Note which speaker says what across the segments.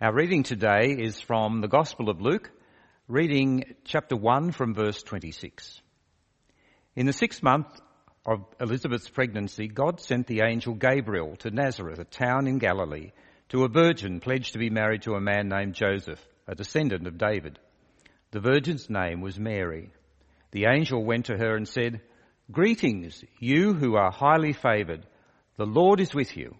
Speaker 1: Our reading today is from the Gospel of Luke, reading chapter 1 from verse 26. In the 6th month of Elizabeth's pregnancy, God sent the angel Gabriel to Nazareth, a town in Galilee, to a virgin pledged to be married to a man named Joseph, a descendant of David. The virgin's name was Mary. The angel went to her and said, "Greetings, you who are highly favoured. The Lord is with you."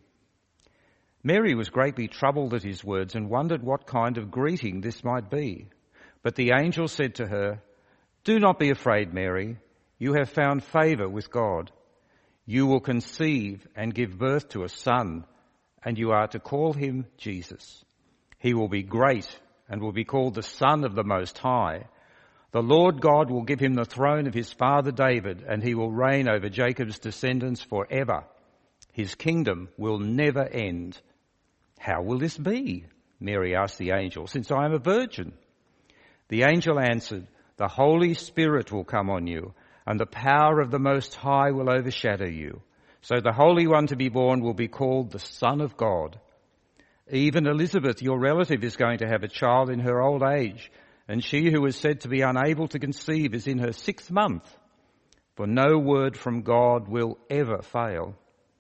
Speaker 1: Mary was greatly troubled at his words and wondered what kind of greeting this might be. But the angel said to her, "Do not be afraid, Mary. You have found favour with God. You will conceive and give birth to a son, and you are to call him Jesus. He will be great and will be called the Son of the Most High. The Lord God will give him the throne of his father David, and he will reign over Jacob's descendants forever. His kingdom will never end." "How will this be?" Mary asked the angel, "since I am a virgin?" The angel answered, "The Holy Spirit will come on you, and the power of the Most High will overshadow you. So the Holy One to be born will be called the Son of God. Even Elizabeth, your relative, is going to have a child in her old age, and she who is said to be unable to conceive is in her 6th month. For no word from God will ever fail."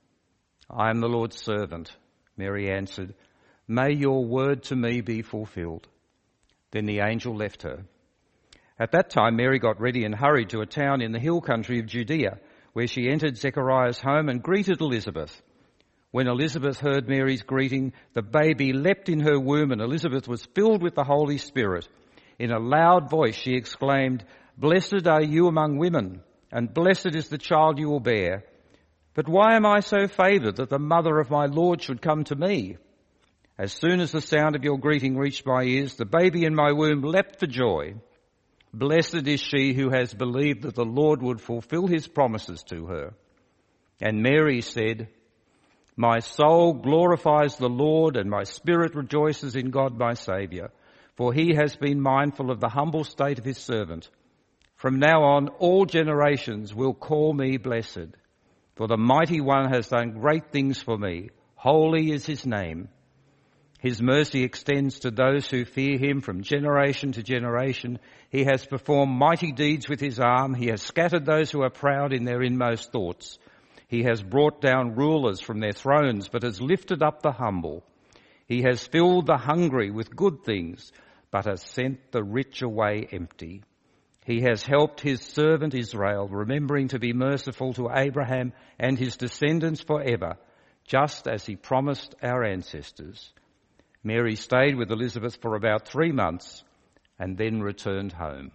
Speaker 1: "I am the Lord's servant," Mary answered. "May your word to me be fulfilled." Then the angel left her. At that time Mary got ready and hurried to a town in the hill country of Judea, where she entered Zechariah's home and greeted Elizabeth. When Elizabeth heard Mary's greeting, the baby leapt in her womb, and Elizabeth was filled with the Holy Spirit. In a loud voice she exclaimed, "Blessed are you among women, and blessed is the child you will bear. But why am I so favoured that the mother of my Lord should come to me? As soon as the sound of your greeting reached my ears, the baby in my womb leapt for joy. Blessed is she who has believed that the Lord would fulfil his promises to her." And Mary said, "My soul glorifies the Lord, and my spirit rejoices in God my Saviour, for he has been mindful of the humble state of his servant. From now on, all generations will call me blessed. For the Mighty One has done great things for me. Holy is his name. His mercy extends to those who fear him from generation to generation. He has performed mighty deeds with his arm. He has scattered those who are proud in their inmost thoughts. He has brought down rulers from their thrones, but has lifted up the humble. He has filled the hungry with good things, but has sent the rich away empty. He has helped his servant Israel, remembering to be merciful to Abraham and his descendants forever, just as he promised our ancestors." Mary stayed with Elizabeth for about 3 months and then returned home.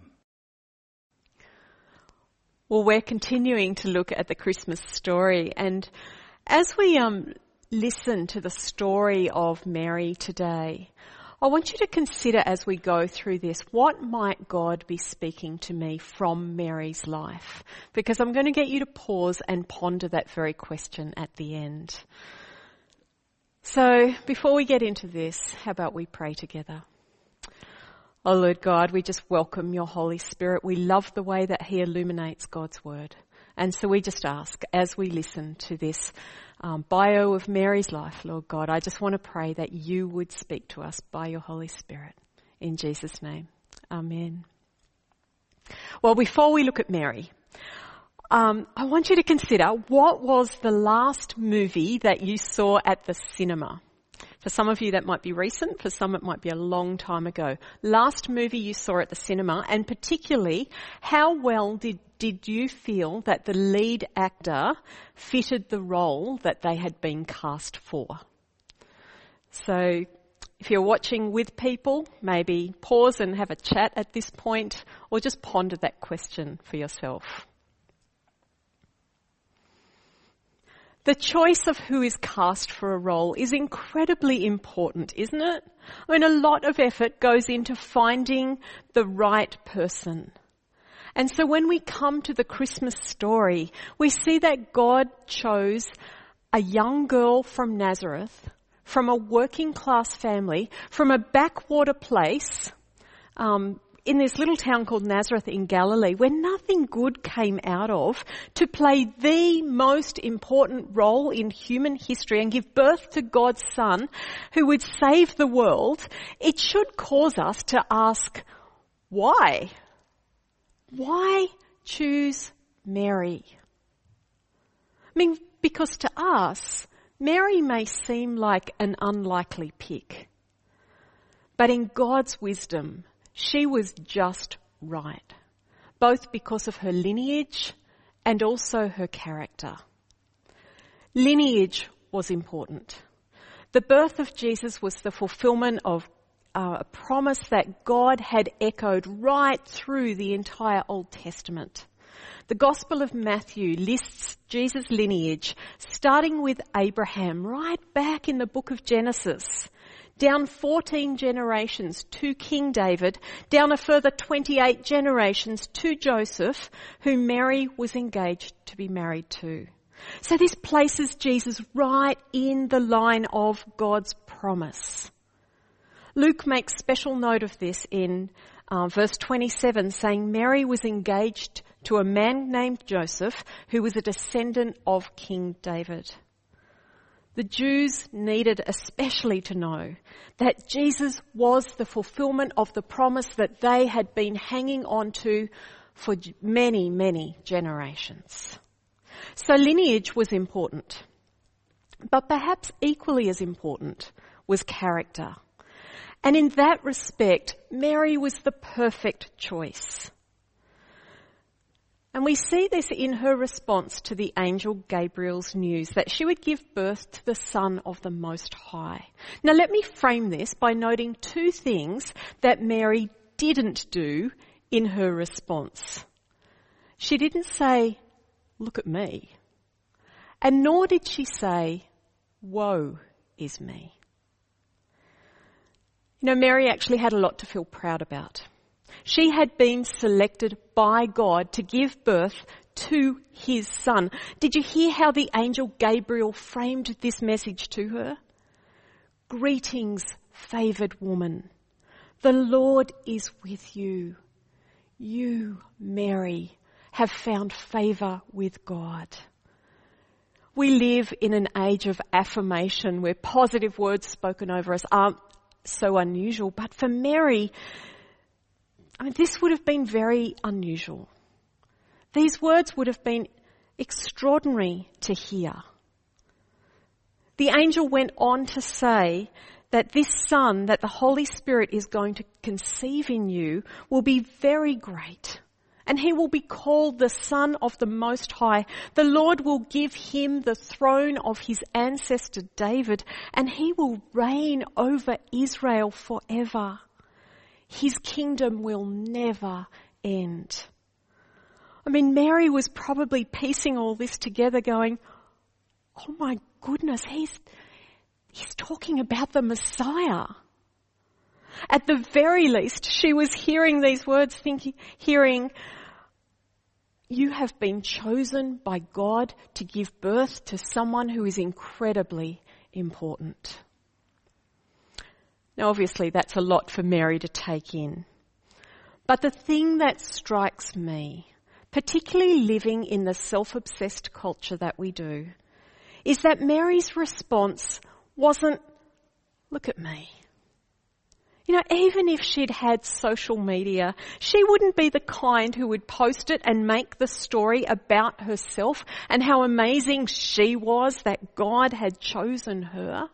Speaker 2: Well, we're continuing to look at the Christmas story, and as we listen to the story of Mary today, I want you to consider as we go through this, what might God be speaking to me from Mary's life? Because I'm going to get you to pause and ponder that very question at the end. So before we get into this, how about we pray together? Oh Lord God, we just welcome your Holy Spirit. We love the way that he illuminates God's word. And so we just ask, as we listen to this bio of Mary's life, Lord God, I just want to pray that you would speak to us by your Holy Spirit. In Jesus' name, amen. Well, before we look at Mary, I want you to consider, what was the last movie that you saw at the cinema? For some of you that might be recent, for some it might be a long time ago. Last movie you saw at the cinema, and particularly, how well did you feel that the lead actor fitted the role that they had been cast for? So if you're watching with people, maybe pause and have a chat at this point, or just ponder that question for yourself. The choice of who is cast for a role is incredibly important, isn't it? I mean, a lot of effort goes into finding the right person. And so when we come to the Christmas story, we see that God chose a young girl from Nazareth, from a working class family, from a backwater place in this little town called Nazareth in Galilee, where nothing good came out of, to play the most important role in human history and give birth to God's Son who would save the world, it should cause us to ask, why? Why choose Mary? I mean, because to us, Mary may seem like an unlikely pick. But in God's wisdom, she was just right, both because of her lineage and also her character. Lineage was important. The birth of Jesus was the fulfillment of a promise that God had echoed right through the entire Old Testament. The Gospel of Matthew lists Jesus' lineage, starting with Abraham, right back in the book of Genesis, down 14 generations to King David, down a further 28 generations to Joseph, whom Mary was engaged to be married to. So this places Jesus right in the line of God's promise. Luke makes special note of this in verse 27, saying Mary was engaged to a man named Joseph, who was a descendant of King David. The Jews needed especially to know that Jesus was the fulfillment of the promise that they had been hanging on to for many, many generations. So lineage was important, but perhaps equally as important was character. And in that respect, Mary was the perfect choice. And we see this in her response to the angel Gabriel's news that she would give birth to the Son of the Most High. Now let me frame this by noting two things that Mary didn't do in her response. She didn't say, "Look at me," and nor did she say, "Woe is me." You know, Mary actually had a lot to feel proud about. She had been selected by God to give birth to his Son. Did you hear how the angel Gabriel framed this message to her? "Greetings, favoured woman. The Lord is with you. You, Mary, have found favour with God." We live in an age of affirmation where positive words spoken over us aren't so unusual. But for Mary, this would have been very unusual. These words would have been extraordinary to hear. The angel went on to say that this Son that the Holy Spirit is going to conceive in you will be very great, and he will be called the Son of the Most High. The Lord will give him the throne of his ancestor David, and he will reign over Israel forever. His kingdom will never end. Mary was probably piecing all this together going, "Oh my goodness, he's talking about the Messiah." At the very least, she was hearing these words, hearing, "You have been chosen by God to give birth to someone who is incredibly important." Now, obviously, that's a lot for Mary to take in. But the thing that strikes me, particularly living in the self-obsessed culture that we do, is that Mary's response wasn't, "Look at me." Even if she'd had social media, she wouldn't be the kind who would post it and make the story about herself and how amazing she was that God had chosen her.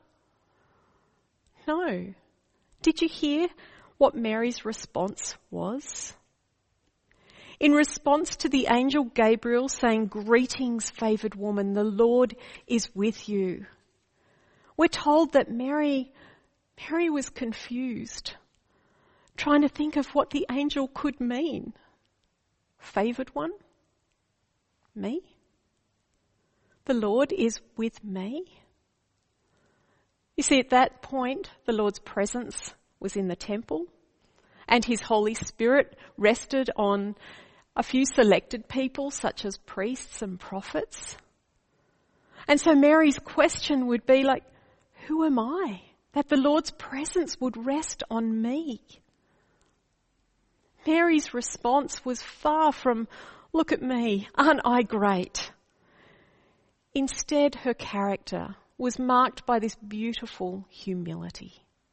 Speaker 2: No. Did you hear what Mary's response was? In response to the angel Gabriel saying, "Greetings, favoured woman, the Lord is with you," we're told that Mary was confused, trying to think of what the angel could mean. Favoured one? Me? The Lord is with me? You see, at that point, the Lord's presence was in the temple, and his Holy Spirit rested on a few selected people, such as priests and prophets. And so Mary's question would be like, "Who am I that the Lord's presence would rest on me?" Mary's response was far from, "Look at me, aren't I great?" Instead, her character was marked by this beautiful humility.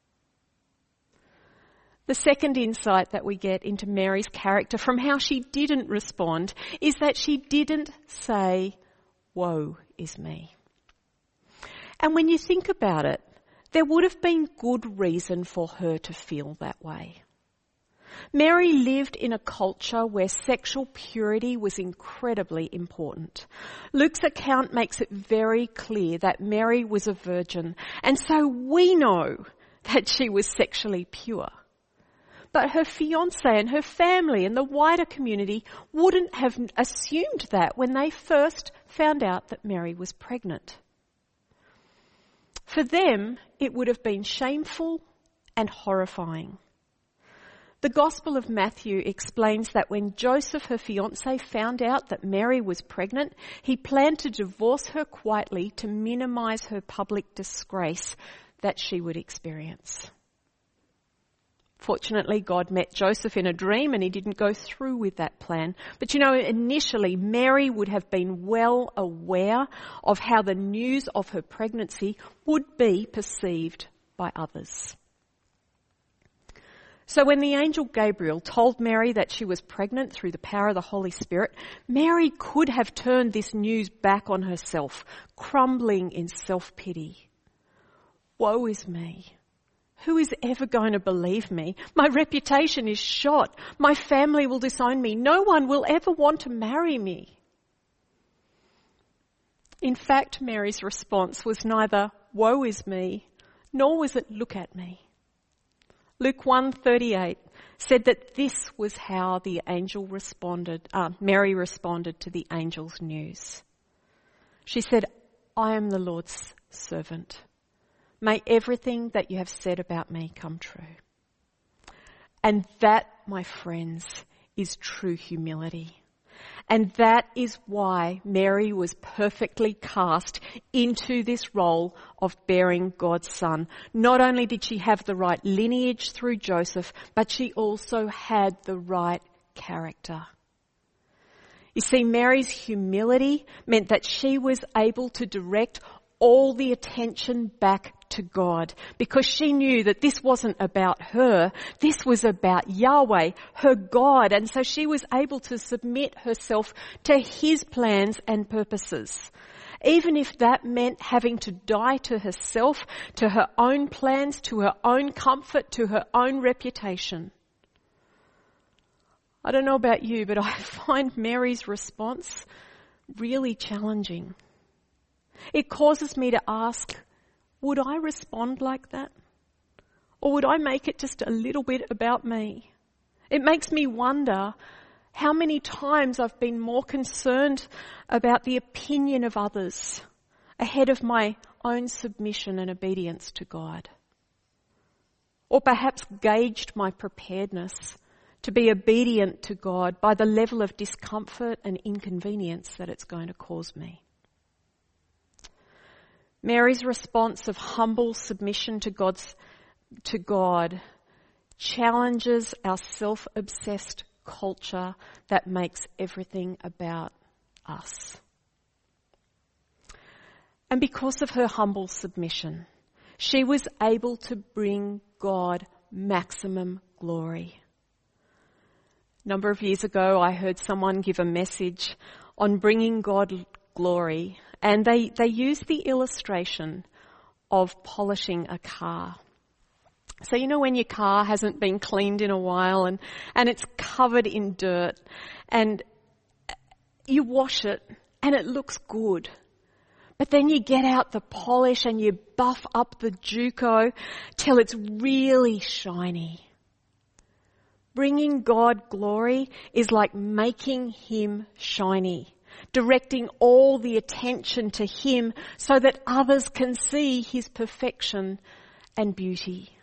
Speaker 2: The second insight that we get into Mary's character from how she didn't respond is that she didn't say, "Woe is me." And when you think about it, there would have been good reason for her to feel that way. Mary lived in a culture where sexual purity was incredibly important. Luke's account makes it very clear that Mary was a virgin, and so we know that she was sexually pure. But her fiancé and her family and the wider community wouldn't have assumed that when they first found out that Mary was pregnant. For them, it would have been shameful and horrifying. The Gospel of Matthew explains that when Joseph, her fiancé, found out that Mary was pregnant, he planned to divorce her quietly to minimise her public disgrace that she would experience. Fortunately, God met Joseph in a dream and he didn't go through with that plan. But initially Mary would have been well aware of how the news of her pregnancy would be perceived by others. So when the angel Gabriel told Mary that she was pregnant through the power of the Holy Spirit, Mary could have turned this news back on herself, crumbling in self-pity. "Woe is me. Who is ever going to believe me? My reputation is shot. My family will disown me. No one will ever want to marry me." In fact, Mary's response was neither "woe is me," nor was it "look at me." Luke 1:38 said that this was how Mary responded to the angel's news. She said, "I am the Lord's servant. May everything that you have said about me come true." And that, my friends, is true humility. And that is why Mary was perfectly cast into this role of bearing God's Son. Not only did she have the right lineage through Joseph, but she also had the right character. You see, Mary's humility meant that she was able to direct all the attention back to God, because she knew that this wasn't about her, this was about Yahweh, her God, and so she was able to submit herself to His plans and purposes. Even if that meant having to die to herself, to her own plans, to her own comfort, to her own reputation. I don't know about you, but I find Mary's response really challenging. It causes me to ask, would I respond like that? Or would I make it just a little bit about me? It makes me wonder how many times I've been more concerned about the opinion of others ahead of my own submission and obedience to God. Or perhaps gauged my preparedness to be obedient to God by the level of discomfort and inconvenience that it's going to cause me. Mary's response of humble submission to God challenges our self-obsessed culture that makes everything about us. And because of her humble submission, she was able to bring God maximum glory. A number of years ago, I heard someone give a message on bringing God glory, and they used the illustration of polishing a car. So when your car hasn't been cleaned in a while and it's covered in dirt, and you wash it and it looks good, but then you get out the polish and you buff up the Duco till it's really shiny. Bringing God glory is like making Him shiny, directing all the attention to Him so that others can see His perfection and beauty.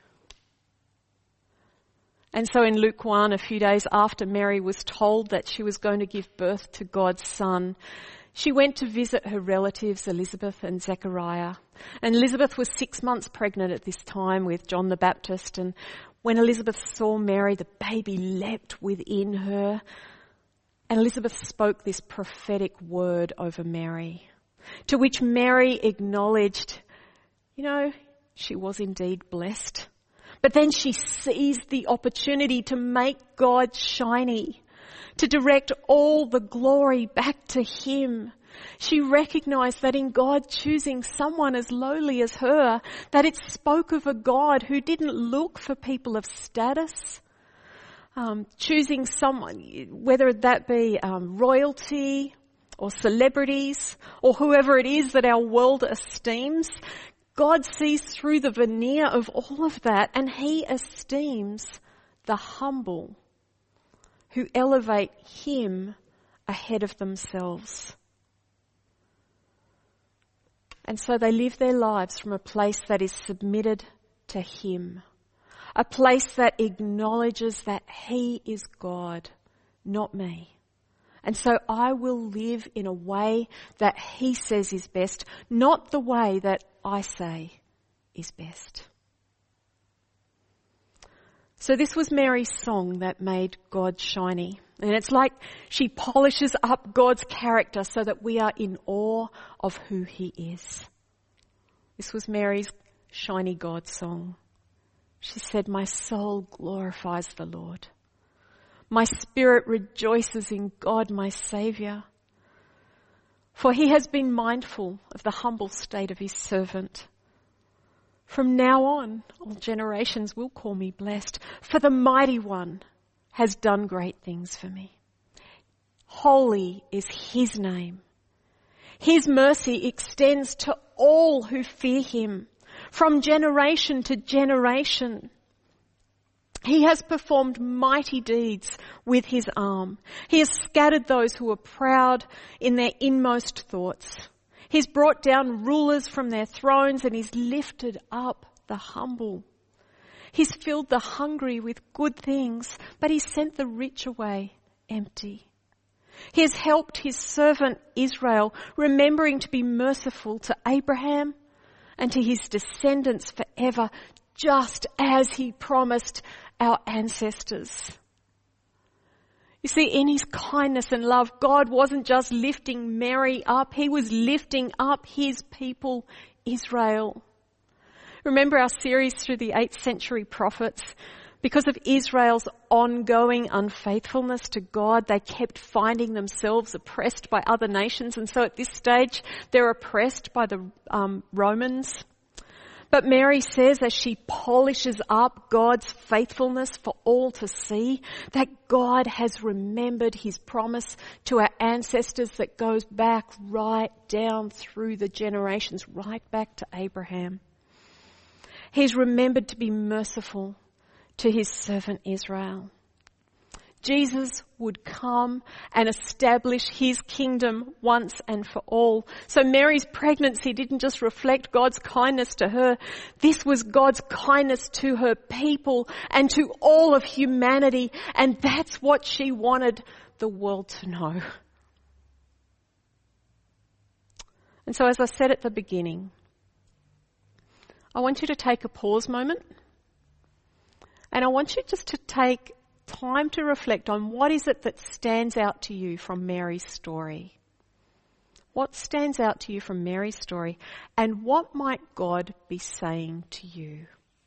Speaker 2: And so in Luke 1, a few days after Mary was told that she was going to give birth to God's Son, She went to visit her relatives, Elizabeth and Zechariah. And Elizabeth was 6 months pregnant at this time with John the Baptist. And when Elizabeth saw Mary, the baby leapt within her. And Elizabeth spoke this prophetic word over Mary, to which Mary acknowledged, she was indeed blessed. But then she seized the opportunity to make God shiny, to direct all the glory back to him. She recognized that in God choosing someone as lowly as her, that it spoke of a God who didn't look for people of status, choosing someone, whether that be royalty or celebrities or whoever it is that our world esteems. God sees through the veneer of all of that, and he esteems the humble who elevate him ahead of themselves. And so they live their lives from a place that is submitted to him, a place that acknowledges that he is God, not me. And so I will live in a way that he says is best, not the way that I say is best. So this was Mary's song that made God shiny. And it's like she polishes up God's character so that we are in awe of who he is. This was Mary's shiny God song. She said, "My soul glorifies the Lord. My spirit rejoices in God, my Saviour. For he has been mindful of the humble state of his servant. From now on, all generations will call me blessed, for the Mighty One has done great things for me. Holy is his name. His mercy extends to all who fear him, from generation to generation. He has performed mighty deeds with his arm. He has scattered those who are proud in their inmost thoughts. He's brought down rulers from their thrones, and he's lifted up the humble. He's filled the hungry with good things, but he sent the rich away empty. He has helped his servant Israel, remembering to be merciful to Abraham and to his descendants forever, just as he promised our ancestors." You see, in his kindness and love, God wasn't just lifting Mary up, he was lifting up his people, Israel. Remember our series through the 8th century prophets? Because of Israel's ongoing unfaithfulness to God, they kept finding themselves oppressed by other nations. And so at this stage, they're oppressed by the Romans. But Mary says, as she polishes up God's faithfulness for all to see, that God has remembered his promise to our ancestors that goes back right down through the generations, right back to Abraham. He's remembered to be merciful to his servant Israel. Jesus would come and establish his kingdom once and for all. So Mary's pregnancy didn't just reflect God's kindness to her. This was God's kindness to her people and to all of humanity. And that's what she wanted the world to know. And so as I said at the beginning, I want you to take a pause moment. And I want you just to take time to reflect on what is it that stands out to you from Mary's story. What stands out to you from Mary's story, and what might God be saying to you?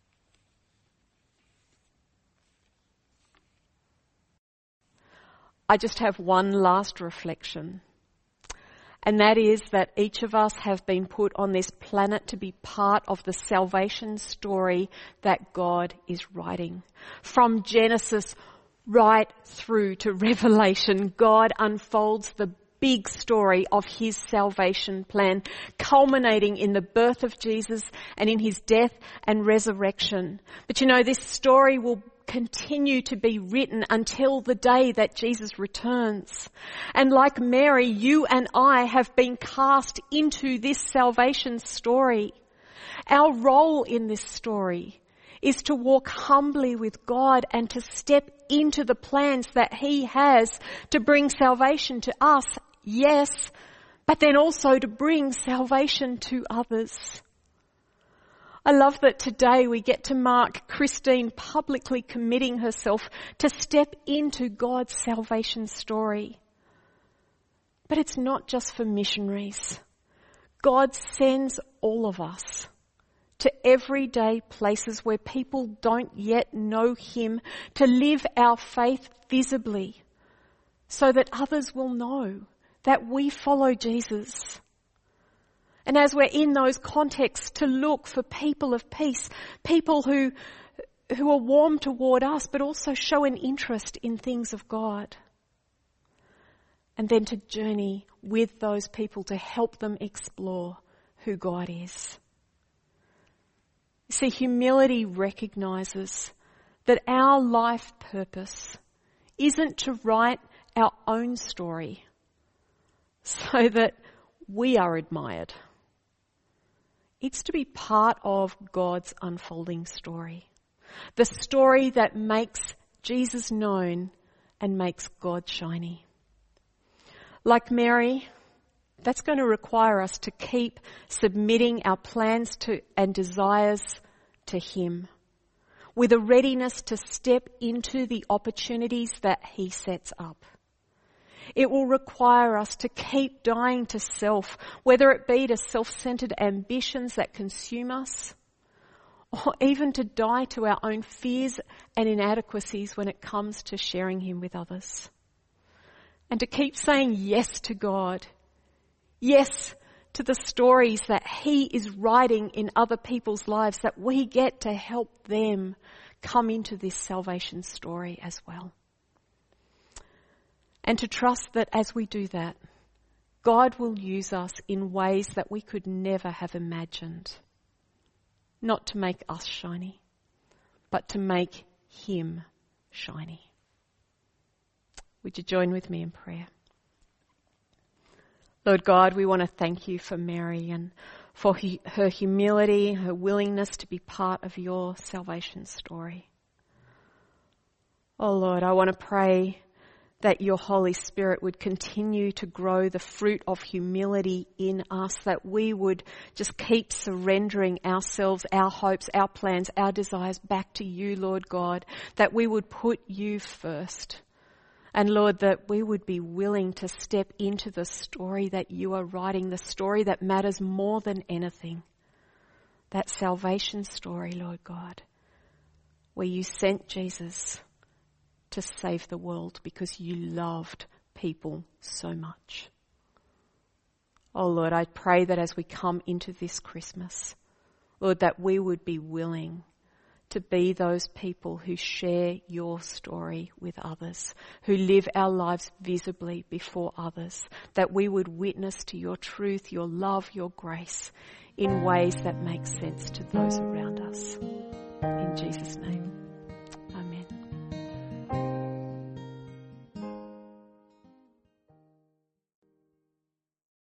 Speaker 2: I just have one last reflection. And that is that each of us have been put on this planet to be part of the salvation story that God is writing. From Genesis right through to Revelation, God unfolds the big story of his salvation plan, culminating in the birth of Jesus and in his death and resurrection. But this story will continue to be written until the day that Jesus returns. And like Mary, you and I have been cast into this salvation story. Our role in this story is to walk humbly with God and to step into the plans that he has to bring salvation to us, yes, but then also to bring salvation to others. I love that today we get to mark Christine publicly committing herself to step into God's salvation story. But it's not just for missionaries. God sends all of us to everyday places where people don't yet know Him, to live our faith visibly so that others will know that we follow Jesus. And as we're in those contexts, to look for people of peace, people who are warm toward us but also show an interest in things of God. And then to journey with those people to help them explore who God is. You see, humility recognises that our life purpose isn't to write our own story so that we are admired. It's to be part of God's unfolding story. The story that makes Jesus known and makes God shiny. Like Mary, that's going to require us to keep submitting our plans to and desires to Him, with a readiness to step into the opportunities that He sets up. It will require us to keep dying to self, whether it be to self-centered ambitions that consume us, or even to die to our own fears and inadequacies when it comes to sharing Him with others. And to keep saying yes to God, yes to the stories that He is writing in other people's lives, that we get to help them come into this salvation story as well. And to trust that as we do that, God will use us in ways that we could never have imagined. Not to make us shiny, but to make Him shiny. Would you join with me in prayer? Lord God, we want to thank You for Mary and for her humility, her willingness to be part of Your salvation story. Oh Lord, I want to pray that Your Holy Spirit would continue to grow the fruit of humility in us, that we would just keep surrendering ourselves, our hopes, our plans, our desires back to You, Lord God, that we would put You first. And Lord, that we would be willing to step into the story that You are writing, the story that matters more than anything. That salvation story, Lord God, where You sent Jesus to save the world because You loved people so much. Oh Lord, I pray that as we come into this Christmas, Lord, that we would be willing to be those people who share Your story with others, who live our lives visibly before others, that we would witness to Your truth, Your love, Your grace in ways that make sense to those around us. In Jesus' name.